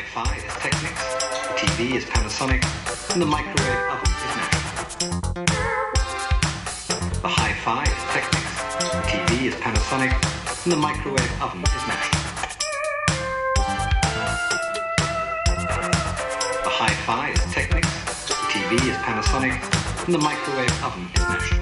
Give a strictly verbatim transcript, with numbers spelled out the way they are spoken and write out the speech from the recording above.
hi-fi is Technics, the T V is Panasonic, and the microwave oven is National. The hi-fi is Technics, the T V is Panasonic, and the microwave oven is National. The hi-fi is Technics, the T V is Panasonic, and the microwave oven is National.